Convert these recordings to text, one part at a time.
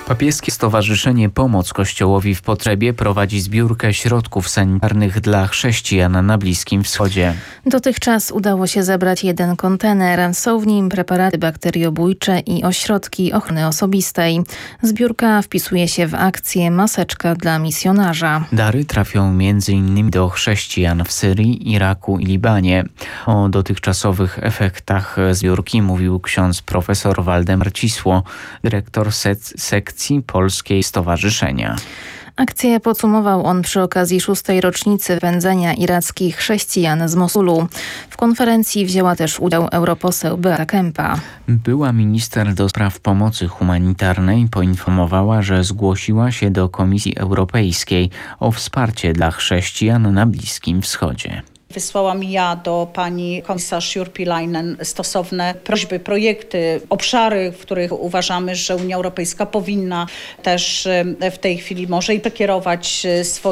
Papieskie Stowarzyszenie Pomoc Kościołowi w Potrzebie prowadzi zbiórkę środków sanitarnych dla chrześcijan na Bliskim Wschodzie. Dotychczas udało się zebrać 1 kontener. Są w nim preparaty bakteriobójcze i ośrodki ochrony osobistej. Zbiórka wpisuje się w akcję Maseczka dla misjonarza. Dary trafią m.in. do chrześcijan w Syrii, Iraku i Libanie. O dotychczasowych efektach zbiórki mówił ksiądz profesor Waldemar Cisło, dyrektor sekcji Polskiej Stowarzyszenia. Akcję podsumował on przy okazji 6. rocznicy wypędzenia irackich chrześcijan z Mosulu. W konferencji wzięła też udział europoseł Beata Kempa. Była minister do spraw pomocy humanitarnej poinformowała, że zgłosiła się do Komisji Europejskiej o wsparcie dla chrześcijan na Bliskim Wschodzie. Wysłałam ja do pani komisarz Urpilainen stosowne prośby, projekty, obszary, w których uważamy, że Unia Europejska powinna też w tej chwili może i kierować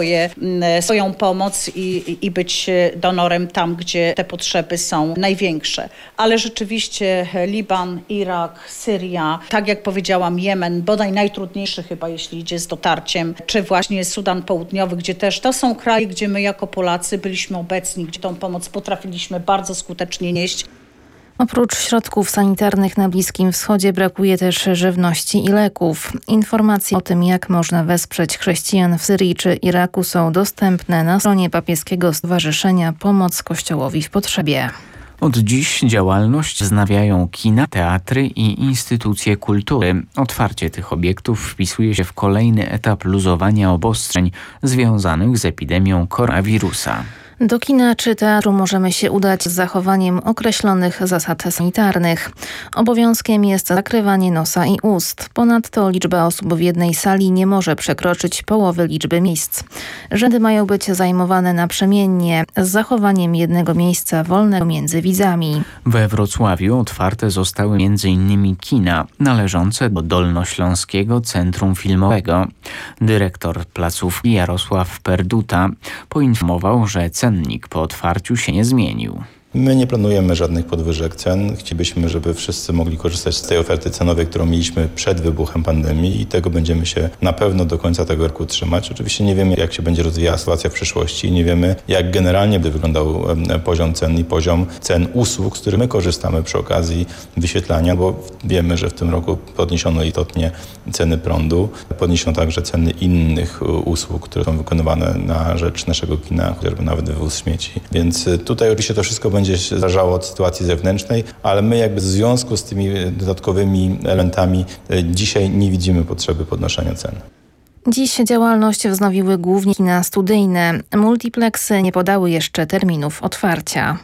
swoją pomoc i być donorem tam, gdzie te potrzeby są największe. Ale rzeczywiście Liban, Irak, Syria, tak jak powiedziałam, Jemen, bodaj najtrudniejszy chyba, jeśli idzie z dotarciem, czy właśnie Sudan Południowy, gdzie też to są kraje, gdzie my jako Polacy byliśmy obecni, gdzie tą pomoc potrafiliśmy bardzo skutecznie nieść. Oprócz środków sanitarnych na Bliskim Wschodzie brakuje też żywności i leków. Informacje o tym, jak można wesprzeć chrześcijan w Syrii czy Iraku, są dostępne na stronie Papieskiego Stowarzyszenia Pomoc Kościołowi w Potrzebie. Od dziś działalność wznawiają kina, teatry i instytucje kultury. Otwarcie tych obiektów wpisuje się w kolejny etap luzowania obostrzeń związanych z epidemią koronawirusa. Do kina czy teatru możemy się udać z zachowaniem określonych zasad sanitarnych. Obowiązkiem jest zakrywanie nosa i ust. Ponadto liczba osób w jednej sali nie może przekroczyć połowy liczby miejsc. Rzędy mają być zajmowane naprzemiennie, z zachowaniem jednego miejsca wolnego między widzami. We Wrocławiu otwarte zostały m.in. kina należące do Dolnośląskiego Centrum Filmowego. Dyrektor placówki Jarosław Perduta poinformował, że cennik po otwarciu się nie zmienił. My nie planujemy żadnych podwyżek cen. Chcielibyśmy, żeby wszyscy mogli korzystać z tej oferty cenowej, którą mieliśmy przed wybuchem pandemii i tego będziemy się na pewno do końca tego roku trzymać. Oczywiście nie wiemy, jak się będzie rozwijała sytuacja w przyszłości. Nie wiemy, jak generalnie będzie wyglądał poziom cen i poziom cen usług, z których my korzystamy przy okazji wyświetlania, bo wiemy, że w tym roku podniesiono istotnie ceny prądu. Podniesiono także ceny innych usług, które są wykonywane na rzecz naszego kina, chociażby nawet wywóz śmieci. Więc tutaj oczywiście to wszystko będzie zależało od sytuacji zewnętrznej, ale my jakby w związku z tymi dodatkowymi elementami dzisiaj nie widzimy potrzeby podnoszenia cen. Dziś działalność wznowiły głównie kina studyjne. Multiplexy nie podały jeszcze terminów otwarcia.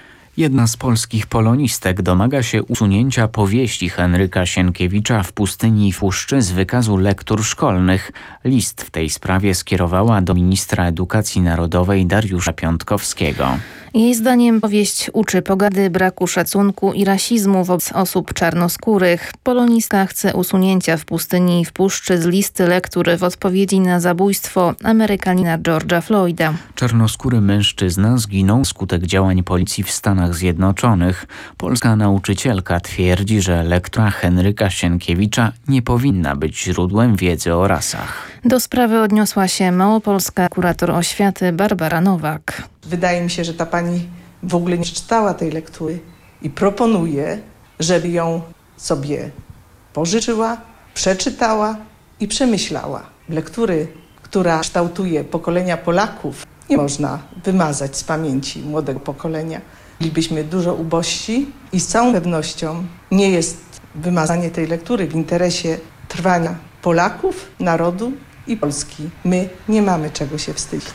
Jedna z polskich polonistek domaga się usunięcia powieści Henryka Sienkiewicza W pustyni i w puszczy z wykazu lektur szkolnych. List w tej sprawie skierowała do ministra edukacji narodowej Dariusza Piontkowskiego. Jej zdaniem powieść uczy pogardy, braku szacunku i rasizmu wobec osób czarnoskórych. Polonistka chce usunięcia W pustyni i w puszczy z listy lektur w odpowiedzi na zabójstwo Amerykanina George'a Floyda. Czarnoskóry mężczyzna zginął wskutek działań policji w Stanach Zjednoczonych. Polska nauczycielka twierdzi, że lektura Henryka Sienkiewicza nie powinna być źródłem wiedzy o rasach. Do sprawy odniosła się małopolska kurator oświaty Barbara Nowak. Wydaje mi się, że ta pani w ogóle nie czytała tej lektury i proponuje, żeby ją sobie pożyczyła, przeczytała i przemyślała. Lektury, która kształtuje pokolenia Polaków, nie można wymazać z pamięci młodego pokolenia. Bylibyśmy dużo ubożsi i z całą pewnością nie jest wymazanie tej lektury w interesie trwania Polaków, narodu i Polski. My nie mamy czego się wstydzić.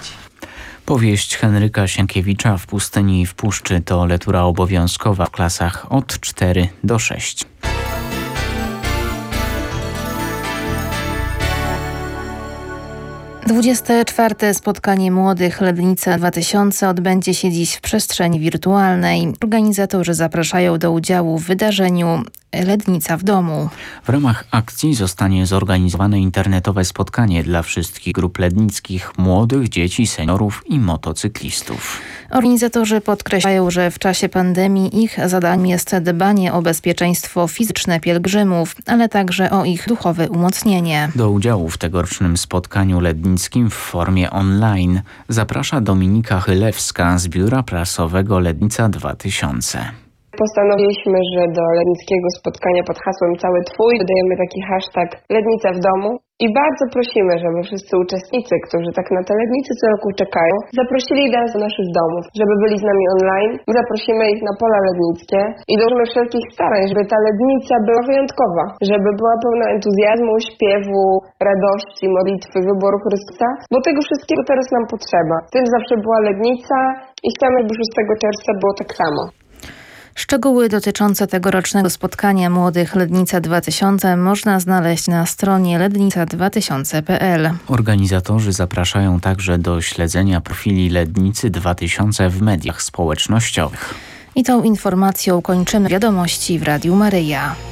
Powieść Henryka Sienkiewicza W pustyni i w puszczy to lektura obowiązkowa w klasach od 4 do 6. XXIV spotkanie młodych Lebnica 2000 odbędzie się dziś w przestrzeni wirtualnej. Organizatorzy zapraszają do udziału w wydarzeniu Lednica w domu. W ramach akcji zostanie zorganizowane internetowe spotkanie dla wszystkich grup lednickich, młodych, dzieci, seniorów i motocyklistów. Organizatorzy podkreślają, że w czasie pandemii ich zadaniem jest dbanie o bezpieczeństwo fizyczne pielgrzymów, ale także o ich duchowe umocnienie. Do udziału w tegorocznym spotkaniu lednickim w formie online zaprasza Dominika Chylewska z Biura Prasowego Lednica 2000. Postanowiliśmy, że do lednickiego spotkania pod hasłem Cały Twój dodajemy taki hashtag Lednica w domu i bardzo prosimy, żeby wszyscy uczestnicy, którzy tak na te lednice co roku czekają, zaprosili nas do naszych domów, żeby byli z nami online. Zaprosimy ich na pola lednickie i dołożymy wszelkich starań, żeby ta lednica była wyjątkowa, żeby była pełna entuzjazmu, śpiewu, radości, modlitwy, wyboru Chrystusa, bo tego wszystkiego teraz nam potrzeba. Tym zawsze była lednica i chcemy, by 6 czerwca było tak samo. Szczegóły dotyczące tegorocznego spotkania Młodych Lednica 2000 można znaleźć na stronie lednica2000.pl. Organizatorzy zapraszają także do śledzenia profili Lednicy 2000 w mediach społecznościowych. I tą informacją kończymy wiadomości w Radiu Maryja.